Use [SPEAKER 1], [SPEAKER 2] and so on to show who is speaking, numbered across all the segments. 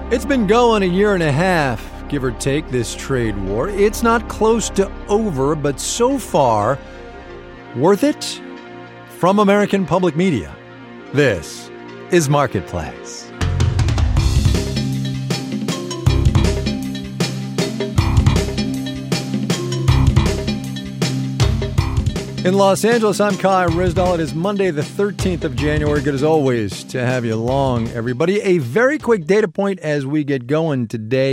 [SPEAKER 1] It's been going a year and a half, give or take, this trade war. It's not close to over, but so far, worth it? From American Public Media, this is Marketplace. In Los Angeles, I'm Kai Rizdal. It is Monday, the 13th of January. Good as always to have you along, everybody. A very quick data point as we get going today,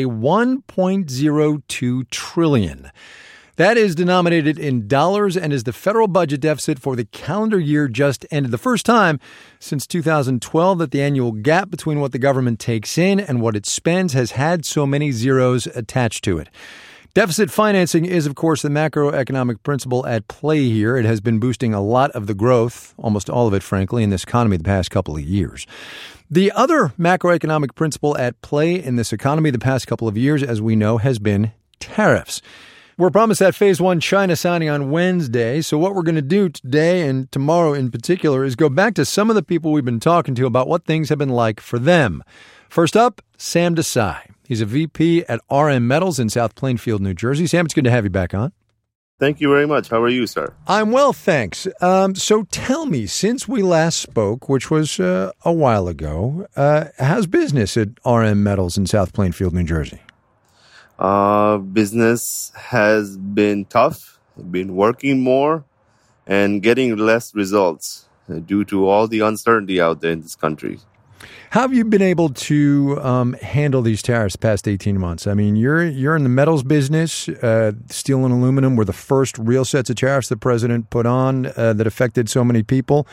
[SPEAKER 1] $1.02 trillion. That is denominated in dollars and is the federal budget deficit for the calendar year just ended. The first time since 2012 that the annual gap between what the government takes in and what it spends has had so many zeros attached to it. Deficit financing is, of course, the macroeconomic principle at play here. It has been boosting a lot of the growth, almost all of it, frankly, in this economy the past couple of years. The other macroeconomic principle at play in this economy the past couple of years, as we know, has been tariffs. We're promised that Phase 1 China signing on Wednesday. So what we're going to do today and tomorrow in particular is go back to some of the people we've been talking to about what things have been like for them. First up, Sam Desai. He's a VP at RM Metals in South Plainfield, New Jersey. Sam, it's good to have you back on.
[SPEAKER 2] Thank you very much. How are you, sir?
[SPEAKER 1] I'm well, thanks. So tell me, since we last spoke, which was a while ago, how's business at RM Metals in South Plainfield, New Jersey?
[SPEAKER 2] Business has been tough, been working more, and getting less results due to all the uncertainty out there in this country.
[SPEAKER 1] How have you been able to handle these tariffs the past 18 months? I mean, you're in the metals business. Steel and aluminum were the first real sets of tariffs the president put on that affected so many people.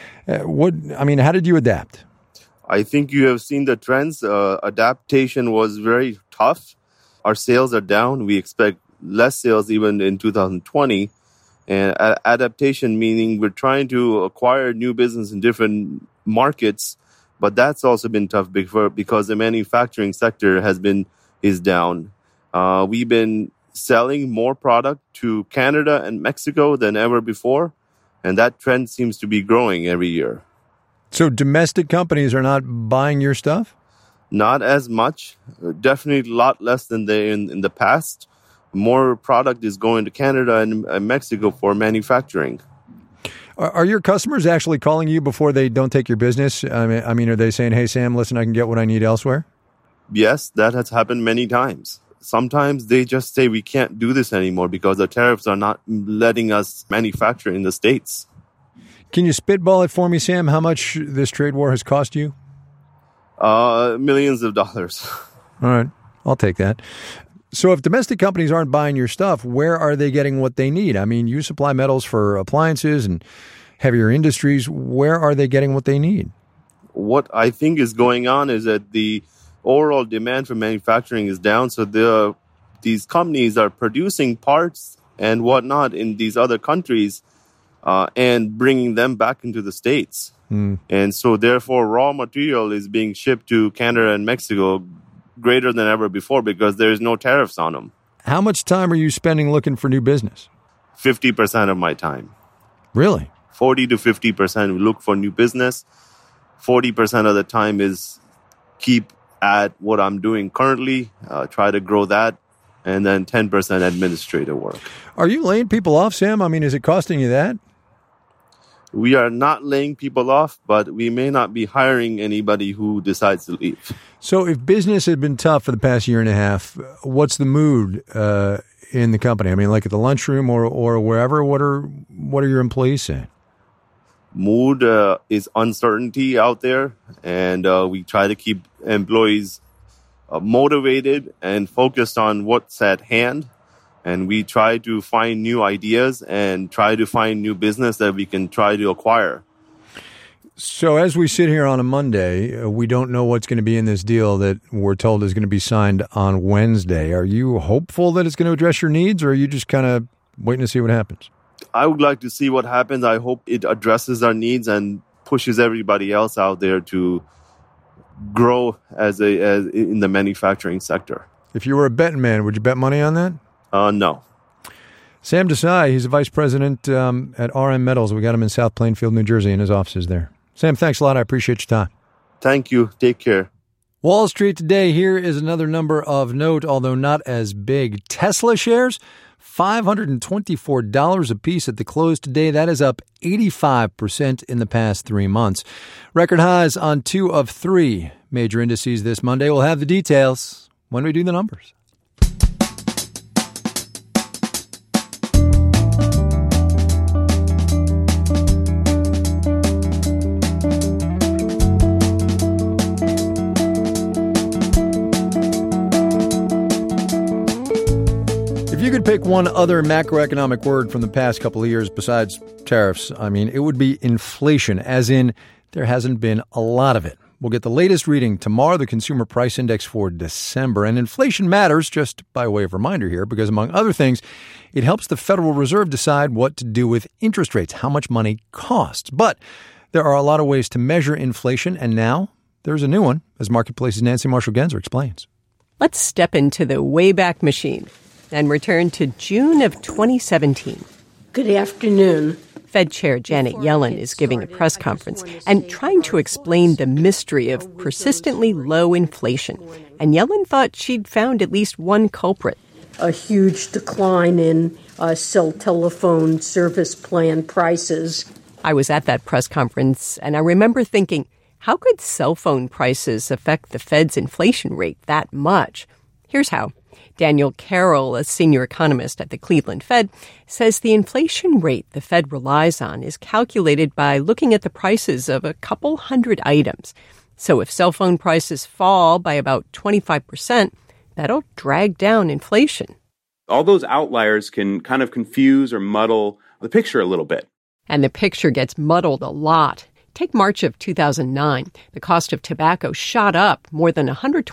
[SPEAKER 1] How did you adapt?
[SPEAKER 2] I think you have seen the trends. Adaptation was very tough. Our sales are down. We expect less sales even in 2020. And adaptation meaning we're trying to acquire new business in different markets. But that's also been tough because the manufacturing sector is down. We've been selling more product to Canada and Mexico than ever before, and that trend seems to be growing every year.
[SPEAKER 1] So domestic companies are not buying your stuff?
[SPEAKER 2] Not as much. Definitely a lot less than in the past. More product is going to Canada and Mexico for manufacturing.
[SPEAKER 1] Are your customers actually calling you before they don't take your business? I mean, are they saying, hey, Sam, listen, I can get what I need elsewhere?
[SPEAKER 2] Yes, that has happened many times. Sometimes they just say we can't do this anymore because the tariffs are not letting us manufacture in the States.
[SPEAKER 1] Can you spitball it for me, Sam, how much this trade war has cost you?
[SPEAKER 2] Millions of dollars.
[SPEAKER 1] All right, I'll take that. So if domestic companies aren't buying your stuff, where are they getting what they need? I mean, you supply metals for appliances and heavier industries. Where are they getting what they need?
[SPEAKER 2] What I think is going on is that the overall demand for manufacturing is down. So these companies are producing parts and whatnot in these other countries and bringing them back into the States. And so therefore, raw material is being shipped to Canada and Mexico greater than ever before because there's no tariffs on them.
[SPEAKER 1] How much time are you spending looking for new business?
[SPEAKER 2] 50% of my time.
[SPEAKER 1] Really?
[SPEAKER 2] 40 to 50% look for new business. 40% of the time is keep at what I'm doing currently, try to grow that, and then 10% administrative work.
[SPEAKER 1] Are you laying people off, Sam? I mean, is it costing you that?
[SPEAKER 2] We are not laying people off, but we may not be hiring anybody who decides to leave.
[SPEAKER 1] So if business had been tough for the past year and a half, what's the mood in the company? I mean, like at the lunchroom or wherever, what are your employees saying?
[SPEAKER 2] Mood is uncertainty out there, and we try to keep employees motivated and focused on what's at hand. And we try to find new ideas and try to find new business that we can try to acquire.
[SPEAKER 1] So as we sit here on a Monday, we don't know what's going to be in this deal that we're told is going to be signed on Wednesday. Are you hopeful that it's going to address your needs, or are you just kind of waiting to see what happens?
[SPEAKER 2] I would like to see what happens. I hope it addresses our needs and pushes everybody else out there to grow as in the manufacturing sector.
[SPEAKER 1] If you were a betting man, would you bet money on that?
[SPEAKER 2] No.
[SPEAKER 1] Sam Desai, he's a vice president at RM Metals. We got him in South Plainfield, New Jersey, in his offices there. Sam, thanks a lot. I appreciate your time.
[SPEAKER 2] Thank you. Take care.
[SPEAKER 1] Wall Street today, here is another number of note, although not as big. Tesla shares, $524 a piece at the close today. That is up 85% in the past 3 months. Record highs on 2 of 3 major indices this Monday. We'll have the details when we do the numbers. If you could pick one other macroeconomic word from the past couple of years besides tariffs, it would be inflation, as in there hasn't been a lot of it. We'll get the latest reading tomorrow, the Consumer Price Index for December. And inflation matters, just by way of reminder here, because among other things, it helps the Federal Reserve decide what to do with interest rates, how much money costs. But there are a lot of ways to measure inflation, and now there's a new one, as Marketplace's Nancy Marshall-Genzer explains.
[SPEAKER 3] Let's step into the Wayback Machine and return to June of 2017.
[SPEAKER 4] Good afternoon.
[SPEAKER 3] Fed Chair Janet Yellen is giving a press conference and trying to explain the mystery of persistently low inflation. And Yellen thought she'd found at least one culprit.
[SPEAKER 4] A huge decline in cell telephone service plan prices.
[SPEAKER 3] I was at that press conference, and I remember thinking, how could cell phone prices affect the Fed's inflation rate that much? Here's how. Daniel Carroll, a senior economist at the Cleveland Fed, says the inflation rate the Fed relies on is calculated by looking at the prices of a couple hundred items. So if cell phone prices fall by about 25%, that'll drag down inflation.
[SPEAKER 5] All those outliers can kind of confuse or muddle the picture a little bit.
[SPEAKER 3] And the picture gets muddled a lot. Take March of 2009. The cost of tobacco shot up more than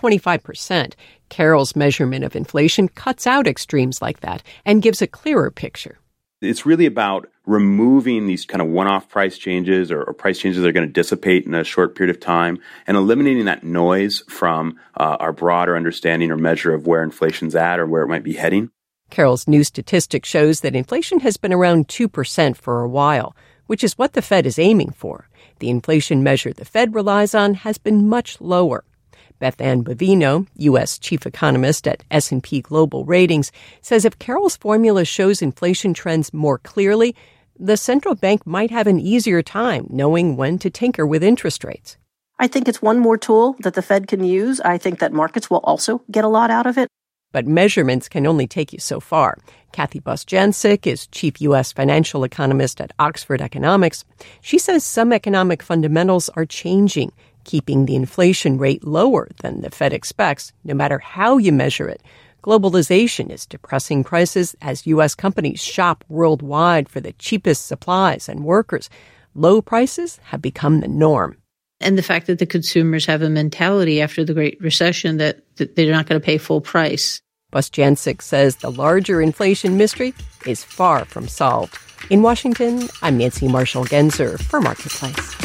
[SPEAKER 3] 125%. Carroll's measurement of inflation cuts out extremes like that and gives a clearer picture.
[SPEAKER 5] It's really about removing these kind of one-off price changes or price changes that are going to dissipate in a short period of time and eliminating that noise from our broader understanding or measure of where inflation's at or where it might be heading.
[SPEAKER 3] Carroll's new statistic shows that inflation has been around 2% for a while, which is what the Fed is aiming for. The inflation measure the Fed relies on has been much lower. Beth Ann Bovino, U.S. chief economist at S&P Global Ratings, says if Carroll's formula shows inflation trends more clearly, the central bank might have an easier time knowing when to tinker with interest rates.
[SPEAKER 6] I think it's one more tool that the Fed can use. I think that markets will also get a lot out of it.
[SPEAKER 3] But measurements can only take you so far. Kathy Bostjancic is chief U.S. financial economist at Oxford Economics. She says some economic fundamentals are changing, keeping the inflation rate lower than the Fed expects, no matter how you measure it. Globalization is depressing prices as U.S. companies shop worldwide for the cheapest supplies and workers. Low prices have become the norm.
[SPEAKER 7] And the fact that the consumers have a mentality after the Great Recession that they're not going to pay full price.
[SPEAKER 3] Bostjancic says the larger inflation mystery is far from solved. In Washington, I'm Nancy Marshall-Genzer for Marketplace.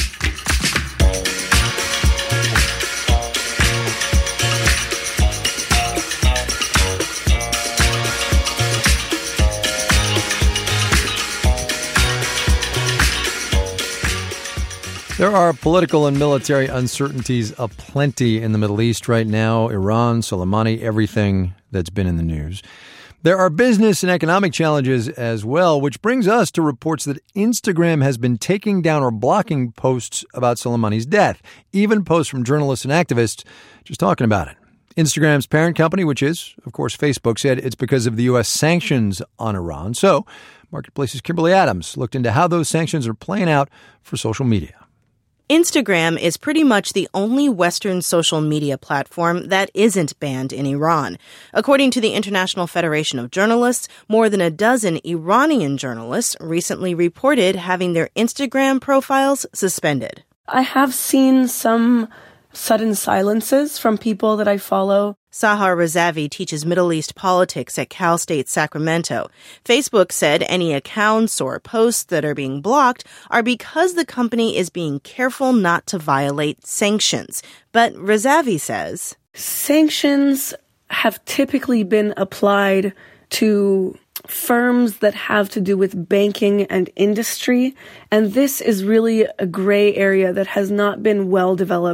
[SPEAKER 1] There are political and military uncertainties aplenty in the Middle East right now. Iran, Soleimani, everything that's been in the news. There are business and economic challenges as well, which brings us to reports that Instagram has been taking down or blocking posts about Soleimani's death, even posts from journalists and activists just talking about it. Instagram's parent company, which is, of course, Facebook, said it's because of the U.S. sanctions on Iran. So Marketplace's Kimberly Adams looked into how those sanctions are playing out for social media.
[SPEAKER 8] Instagram is pretty much the only Western social media platform that isn't banned in Iran. According to the International Federation of Journalists, more than a dozen Iranian journalists recently reported having their Instagram profiles suspended.
[SPEAKER 9] I have seen some sudden silences from people that I follow.
[SPEAKER 8] Sahar Razavi teaches Middle East politics at Cal State Sacramento. Facebook said any accounts or posts that are being blocked are because the company is being careful not to violate sanctions. But Razavi says,
[SPEAKER 9] sanctions have typically been applied to firms that have to do with banking and industry, and this is really a gray area that has not been well developed.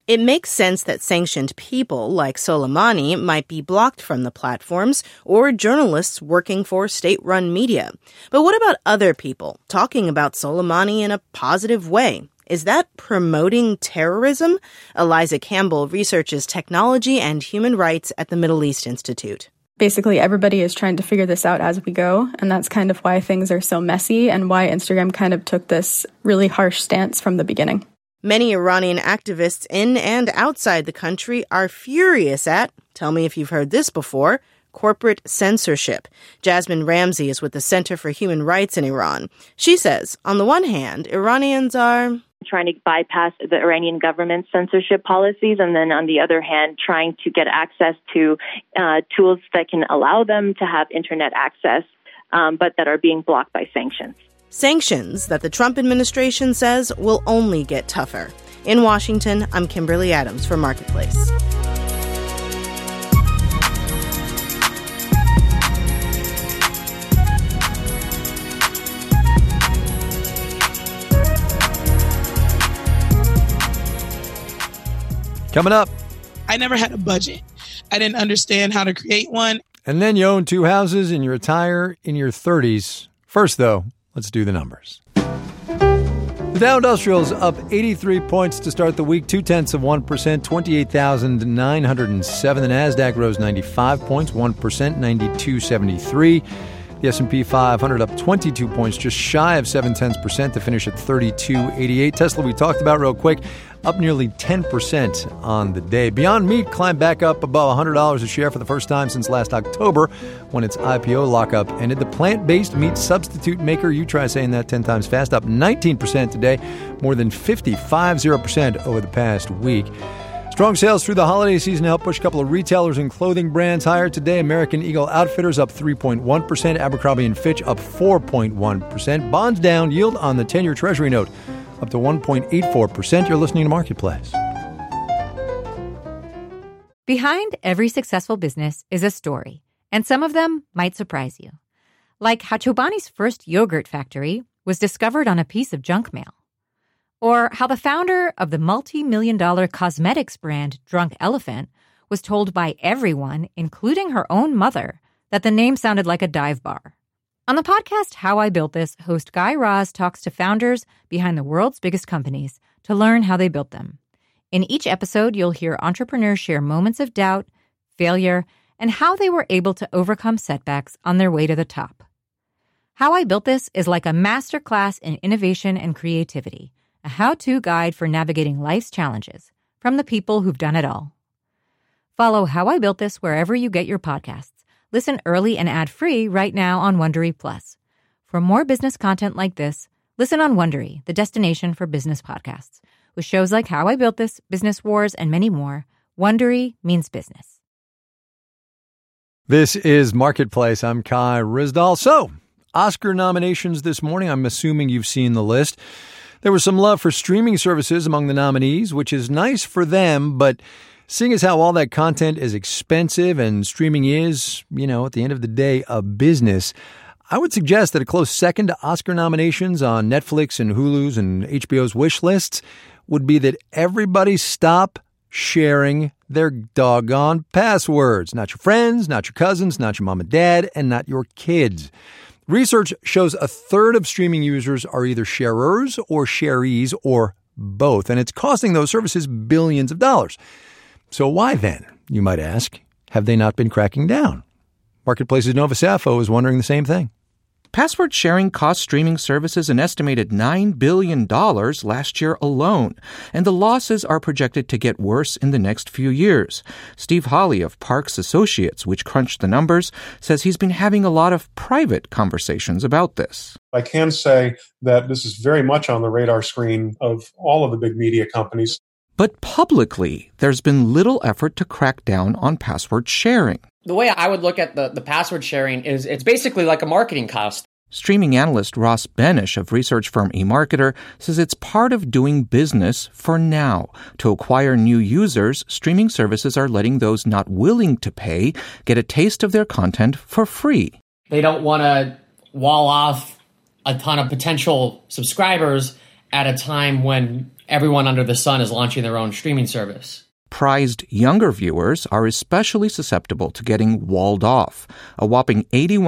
[SPEAKER 8] It makes sense that sanctioned people like Soleimani might be blocked from the platforms or journalists working for state-run media. But what about other people talking about Soleimani in a positive way? Is that promoting terrorism? Eliza Campbell researches technology and human rights at the Middle East Institute.
[SPEAKER 10] Basically, everybody is trying to figure this out as we go, and that's kind of why things are so messy and why Instagram kind of took this really harsh stance from the beginning.
[SPEAKER 8] Many Iranian activists in and outside the country are furious at, tell me if you've heard this before, corporate censorship. Jasmine Ramsey is with the Center for Human Rights in Iran. She says, on the one hand, Iranians are
[SPEAKER 11] trying to bypass the Iranian government's censorship policies, and then on the other hand, trying to get access to tools that can allow them to have internet access, but that are being blocked by sanctions.
[SPEAKER 8] Sanctions that the Trump administration says will only get tougher. In Washington, I'm Kimberly Adams for Marketplace.
[SPEAKER 1] Coming up.
[SPEAKER 12] I never had a budget. I didn't understand how to create one.
[SPEAKER 1] And then you own 2 houses and you retire in your 30s. First, though, let's do the numbers. The Dow Industrial's up 83 points to start the week, 0.2%, 28,907. The Nasdaq rose 95 points, 1%, 92.73. The S&P 500 up 22 points, just shy of 0.7% to finish at 32.88. Tesla, we talked about real quick, up nearly 10% on the day. Beyond Meat climbed back up above $100 a share for the first time since last October when its IPO lockup ended. The plant-based meat substitute maker, you try saying that 10 times fast, up 19% today, more than 50% over the past week. Strong sales through the holiday season helped push a couple of retailers and clothing brands higher today. American Eagle Outfitters up 3.1%, Abercrombie & Fitch up 4.1%. Bonds down, yield on the 10-year Treasury note up to 1.84%. You're listening to Marketplace.
[SPEAKER 13] Behind every successful business is a story, and some of them might surprise you. Like how Chobani's first yogurt factory was discovered on a piece of junk mail. Or how the founder of the multi-million-dollar cosmetics brand Drunk Elephant was told by everyone, including her own mother, that the name sounded like a dive bar. On the podcast How I Built This, host Guy Raz talks to founders behind the world's biggest companies to learn how they built them. In each episode, you'll hear entrepreneurs share moments of doubt, failure, and how they were able to overcome setbacks on their way to the top. How I Built This is like a masterclass in innovation and creativity, a how-to guide for navigating life's challenges from the people who've done it all. Follow How I Built This wherever you get your podcasts. Listen early and ad-free right now on Wondery Plus. For more business content like this, listen on Wondery, the destination for business podcasts. With shows like How I Built This, Business Wars, and many more, Wondery means business.
[SPEAKER 1] This is Marketplace. I'm Kai Ryssdal. So, Oscar nominations this morning. I'm assuming you've seen the list. There was some love for streaming services among the nominees, which is nice for them, but seeing as how all that content is expensive and streaming is, at the end of the day, a business, I would suggest that a close second to Oscar nominations on Netflix and Hulu's and HBO's wish lists would be that everybody stop sharing their doggone passwords. Not your friends, not your cousins, not your mom and dad, and not your kids. Research shows a third of streaming users are either sharers or sharees or both, and it's costing those services billions of dollars. So why then, you might ask, have they not been cracking down? Marketplace's Nova Safo is wondering the same thing.
[SPEAKER 14] Password sharing cost streaming services an estimated $9 billion last year alone, and the losses are projected to get worse in the next few years. Steve Hawley of Parks Associates, which crunched the numbers, says he's been having a lot of private conversations about this.
[SPEAKER 15] I can say that this is very much on the radar screen of all of the big media companies.
[SPEAKER 14] But publicly, there's been little effort to crack down on password sharing.
[SPEAKER 16] The way I would look at the password sharing is it's basically like a marketing cost.
[SPEAKER 14] Streaming analyst Ross Benish of research firm eMarketer says it's part of doing business for now. To acquire new users, streaming services are letting those not willing to pay get a taste of their content for free.
[SPEAKER 16] They don't want to wall off a ton of potential subscribers at a time when everyone under the sun is launching their own streaming service.
[SPEAKER 14] Prized younger viewers are especially susceptible to getting walled off. A whopping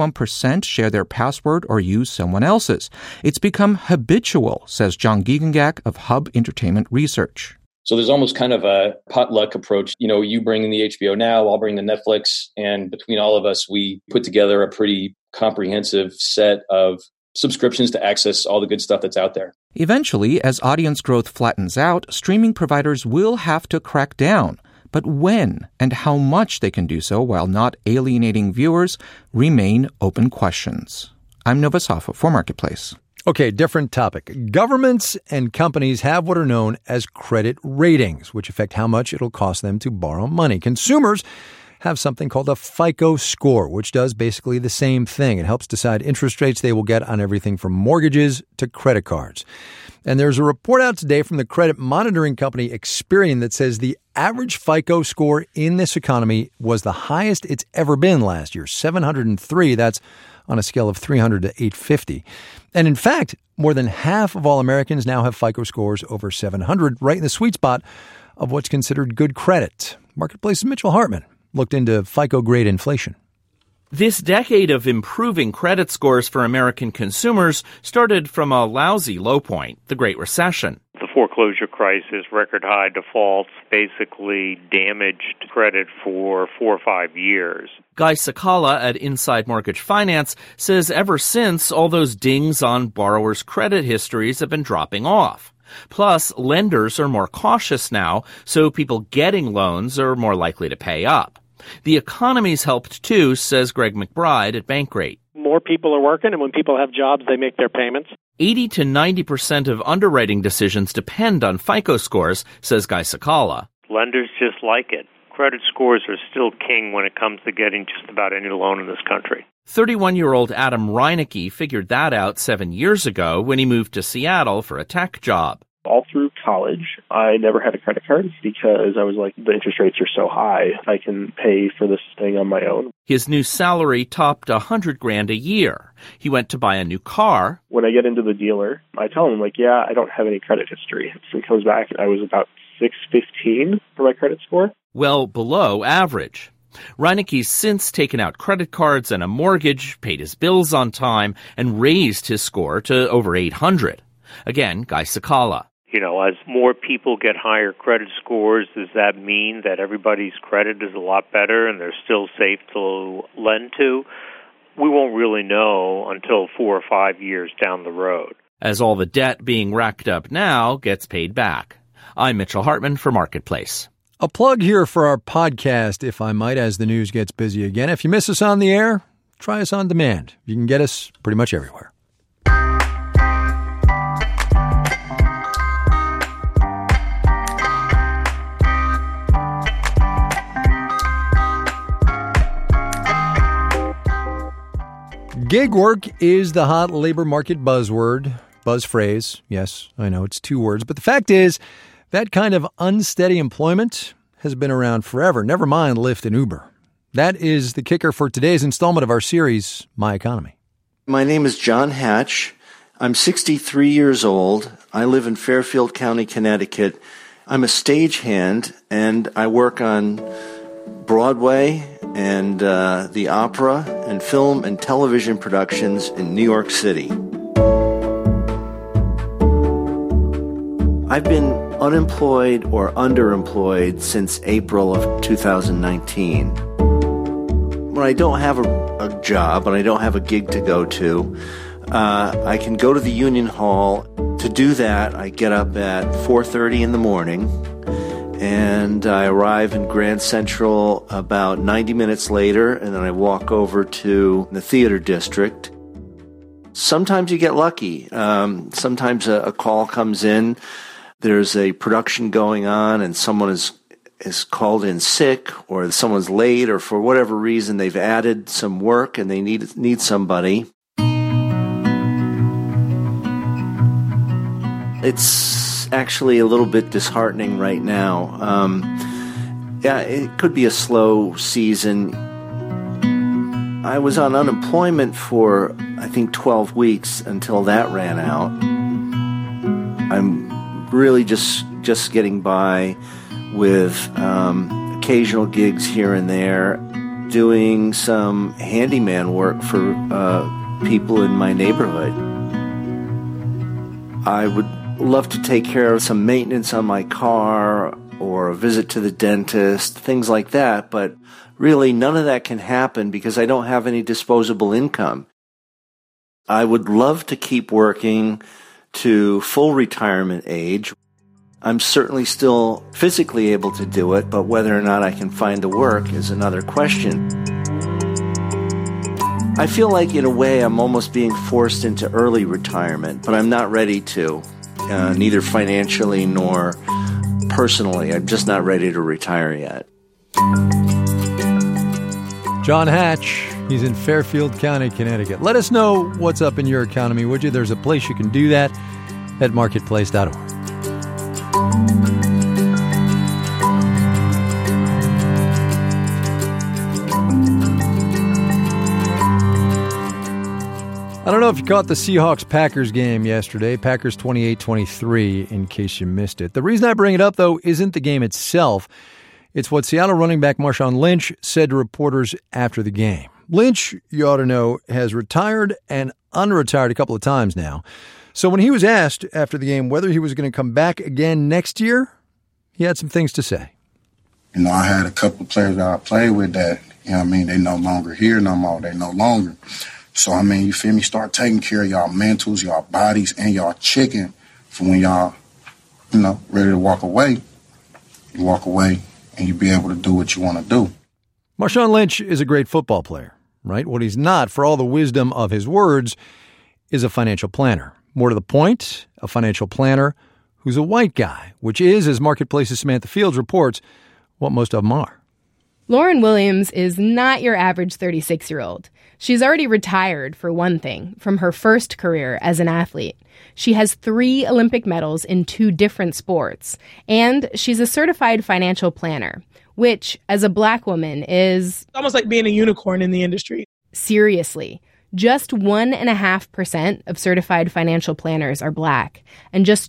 [SPEAKER 14] 81% share their password or use someone else's. It's become habitual, says John Giegengak of Hub Entertainment Research.
[SPEAKER 17] So there's almost kind of a potluck approach. You know, you bring in the HBO Now, I'll bring the Netflix, and between all of us, we put together a pretty comprehensive set of subscriptions to access all the good stuff that's out there.
[SPEAKER 14] Eventually, as audience growth flattens out, streaming providers will have to crack down. But when and how much they can do so while not alienating viewers remain open questions. I'm Nova Safo for Marketplace.
[SPEAKER 1] Okay, different topic. Governments and companies have what are known as credit ratings, which affect how much it'll cost them to borrow money. Consumers have something called a FICO score, which does basically the same thing. It helps decide interest rates they will get on everything from mortgages to credit cards. And there's a report out today from the credit monitoring company Experian that says the average FICO score in this economy was the highest it's ever been last year, 703. That's on a scale of 300 to 850. And in fact, more than half of all Americans now have FICO scores over 700, right in the sweet spot of what's considered good credit. Marketplace's Mitchell Hartman looked into FICO grade inflation.
[SPEAKER 18] This decade of improving credit scores for American consumers started from a lousy low point, the Great Recession.
[SPEAKER 19] The foreclosure crisis, record high defaults, basically damaged credit for 4 or 5 years.
[SPEAKER 18] Guy Sakala at Inside Mortgage Finance says ever since, all those dings on borrowers' credit histories have been dropping off. Plus, lenders are more cautious now, so people getting loans are more likely to pay up. The economy's helped too, says Greg McBride at Bankrate.
[SPEAKER 20] More people are working, and when people have jobs, they make their payments.
[SPEAKER 18] 80 to 90% of underwriting decisions depend on FICO scores, says Guy Sakala.
[SPEAKER 19] Lenders just like it. Credit scores are still king when it comes to getting just about any loan in this country.
[SPEAKER 18] 31-year-old Adam Reinecke figured that out 7 years ago when he moved to Seattle for a tech job.
[SPEAKER 21] All through college, I never had a credit card because I was like, the interest rates are so high, I can pay for this thing on my own.
[SPEAKER 18] His new salary topped $100,000 a year. He went to buy a new car.
[SPEAKER 21] When I get into the dealer, I tell him, like, yeah, I don't have any credit history. So he comes back, and I was about 615 for my credit score.
[SPEAKER 18] Well below average. Reinecke's since taken out credit cards and a mortgage, paid his bills on time, and raised his score to over 800. Again, Guy Sakala.
[SPEAKER 19] You know, as more people get higher credit scores, does that mean that everybody's credit is a lot better and they're still safe to lend to? We won't really know until 4 or 5 years down the road.
[SPEAKER 18] As all the debt being racked up now gets paid back. I'm Mitchell Hartman for Marketplace.
[SPEAKER 1] A plug here for our podcast, if I might, as the news gets busy again. If you miss us on the air, try us on demand. You can get us pretty much everywhere. Gig work is the hot labor market buzzword, buzz phrase. Yes, I know it's 2 words, but the fact is that kind of unsteady employment has been around forever. Never mind Lyft and Uber. That is the kicker for today's installment of our series, My Economy.
[SPEAKER 22] My name is John Hatch. I'm 63 years old. I live in Fairfield County, Connecticut. I'm a stagehand, and I work on Broadway and the opera and film and television productions in New York City. I've been unemployed or underemployed since April of 2019. When I don't have a job and I don't have a gig to go to, I can go to the Union Hall. To do that, I get up at 4:30 in the morning, and I arrive in Grand Central about 90 minutes later, and then I walk over to the theater district. Sometimes you get lucky. Sometimes a call comes in. There's a production going on, and someone is called in sick, or someone's late, or for whatever reason they've added some work and they need somebody. It's actually a little bit disheartening right now. Yeah, it could be a slow season. I was on unemployment for, I think, 12 weeks until that ran out. I'm really just getting by with occasional gigs here and there, doing some handyman work for people in my neighborhood. I would love to take care of some maintenance on my car or a visit to the dentist, things like that, but really none of that can happen because I don't have any disposable income. I would love to keep working to full retirement age. I'm certainly still physically able to do it, but whether or not I can find the work is another question. I feel like, in a way, I'm almost being forced into early retirement, but I'm not ready to, neither financially nor personally. I'm just not ready to retire yet.
[SPEAKER 1] John Hatch, he's in Fairfield County, Connecticut. Let us know what's up in your economy, would you? There's a place you can do that at marketplace.org. I don't know if you caught the Seahawks-Packers game yesterday. Packers 28-23, in case you missed it. The reason I bring it up, though, isn't the game itself. It's what Seattle running back Marshawn Lynch said to reporters after the game. Lynch, you ought to know, has retired and unretired a couple of times now. So when he was asked after the game whether he was going to come back again next year, he had some things to say.
[SPEAKER 2] You know, I had a couple of players that I played with that, they no longer here no more. They no longer. So, you feel me? Start taking care of y'all mentals, y'all bodies, and y'all chicken for when y'all, ready to walk away. You walk away and you be able to do what you want to do.
[SPEAKER 1] Marshawn Lynch is a great football player, right? What he's not, for all the wisdom of his words, is a financial planner. More to the point, a financial planner who's a white guy, which is, as Marketplace's Samantha Fields reports, what most of them are.
[SPEAKER 4] Lauren Williams is not your average 36-year-old. She's already retired, for one thing, from her first career as an athlete. She has 3 Olympic medals in 2 different sports, and she's a certified financial planner, which, as a black woman, is
[SPEAKER 12] almost like being a unicorn in the industry.
[SPEAKER 4] Seriously. Just 1.5% of certified financial planners are black, and just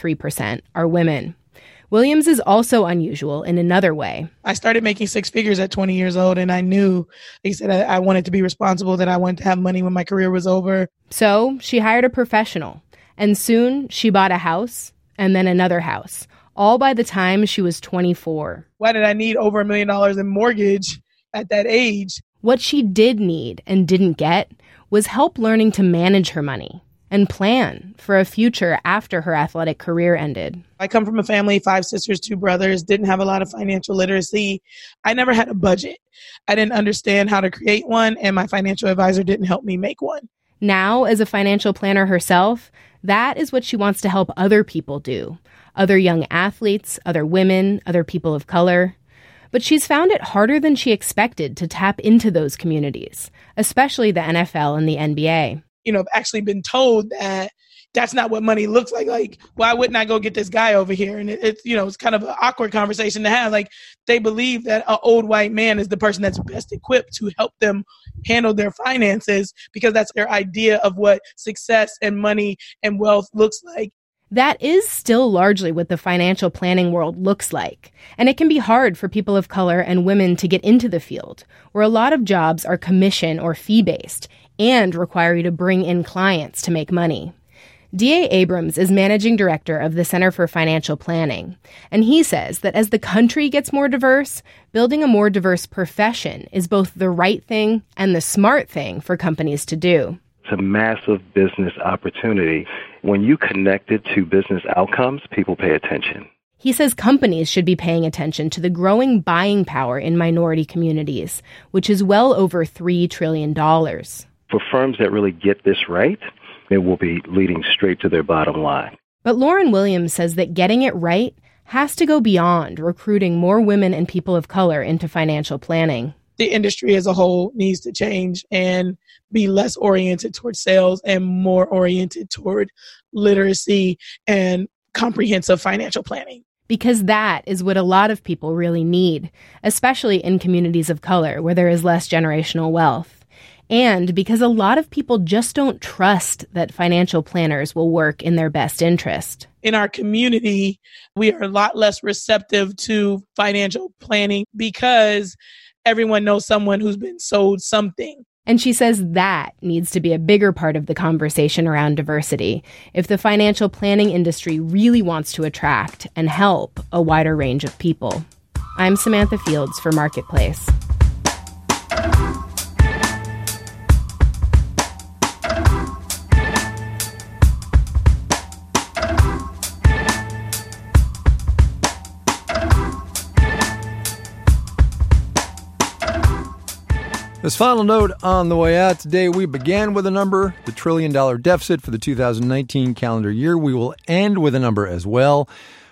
[SPEAKER 4] 23% are women. Williams is also unusual in another way.
[SPEAKER 12] I started making 6 figures at 20 years old, and I knew, like I said, I wanted to be responsible, that I wanted to have money when my career was over.
[SPEAKER 4] So she hired a professional, and soon she bought a house and then another house, all by the time she was 24.
[SPEAKER 12] Why did I need over $1 million in mortgage at that age?
[SPEAKER 4] What she did need and didn't get was help learning to manage her money and plan for a future after her athletic career ended.
[SPEAKER 12] I come from a family, 5 sisters, 2 brothers, didn't have a lot of financial literacy. I never had a budget. I didn't understand how to create one, and my financial advisor didn't help me make one.
[SPEAKER 4] Now, as a financial planner herself, that is what she wants to help other people do. Other young athletes, other women, other people of color. But she's found it harder than she expected to tap into those communities, especially the NFL and the NBA.
[SPEAKER 12] I've actually been told that that's not what money looks like. Like, why wouldn't I go get this guy over here? And it's kind of an awkward conversation to have. Like, they believe that an old white man is the person that's best equipped to help them handle their finances because that's their idea of what success and money and wealth looks like.
[SPEAKER 4] That is still largely what the financial planning world looks like. And it can be hard for people of color and women to get into the field, where a lot of jobs are commission or fee-based and require you to bring in clients to make money. D.A. Abrams is managing director of the Center for Financial Planning, and he says that as the country gets more diverse, building a more diverse profession is both the right thing and the smart thing for companies to do.
[SPEAKER 23] It's a massive business opportunity. When you connect it to business outcomes, people pay attention.
[SPEAKER 4] He says companies should be paying attention to the growing buying power in minority communities, which is well over $3 trillion.
[SPEAKER 23] For firms that really get this right, it will be leading straight to their bottom line.
[SPEAKER 4] But Lauren Williams says that getting it right has to go beyond recruiting more women and people of color into financial planning.
[SPEAKER 12] The industry as a whole needs to change and be less oriented toward sales and more oriented toward literacy and comprehensive financial planning.
[SPEAKER 4] Because that is what a lot of people really need, especially in communities of color where there is less generational wealth. and because a lot of people just don't trust that financial planners will work in their best interest.
[SPEAKER 12] In our community, we are a lot less receptive to financial planning because everyone knows someone who's been sold something.
[SPEAKER 4] And she says that needs to be a bigger part of the conversation around diversity if the financial planning industry really wants to attract and help a wider range of people. I'm Samantha Fields for Marketplace.
[SPEAKER 1] This final note on the way out today, we began with a number, the $1 trillion deficit for the 2019 calendar year. We will end with a number as well,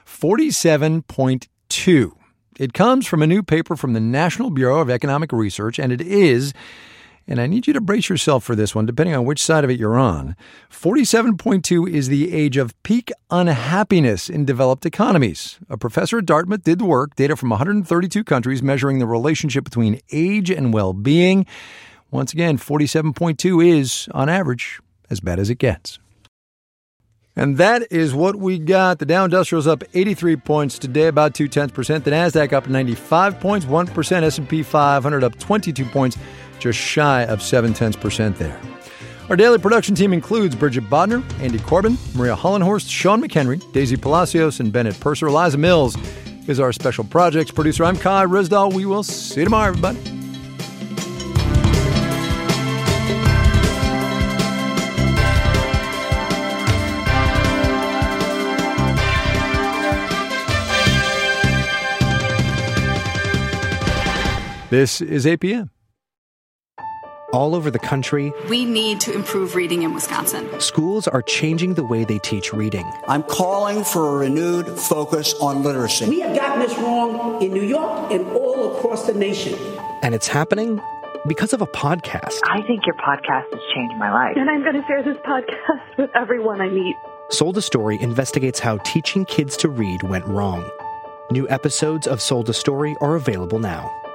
[SPEAKER 1] 47.2. It comes from a new paper from the National Bureau of Economic Research, and it is, and I need you to brace yourself for this one, depending on which side of it you're on, 47.2 is the age of peak unhappiness in developed economies. A professor at Dartmouth did the work, data from 132 countries measuring the relationship between age and well-being. Once again, 47.2 is, on average, as bad as it gets. And that is what we got. The Dow Industrial's up 83 points today, about 0.2%. The NASDAQ up 95 points, 1%. S&P 500 up 22 points, just shy of 0.7% there. Our daily production team includes Bridget Bodner, Andy Corbin, Maria Hollenhorst, Sean McHenry, Daisy Palacios, and Bennett Purser. Eliza Mills is our special projects producer. I'm Kai Rizdal. We will see you tomorrow, everybody. This is APM.
[SPEAKER 5] All over the country,
[SPEAKER 6] we need to improve reading in Wisconsin.
[SPEAKER 5] Schools are changing the way they teach reading.
[SPEAKER 7] I'm calling for a renewed focus on literacy.
[SPEAKER 24] We have gotten this wrong in New York and all across the nation.
[SPEAKER 5] And it's happening because of a podcast.
[SPEAKER 25] I think your podcast has changed my life.
[SPEAKER 26] And I'm going to share this podcast with everyone I meet.
[SPEAKER 5] Sold a Story investigates how teaching kids to read went wrong. New episodes of Sold a Story are available now.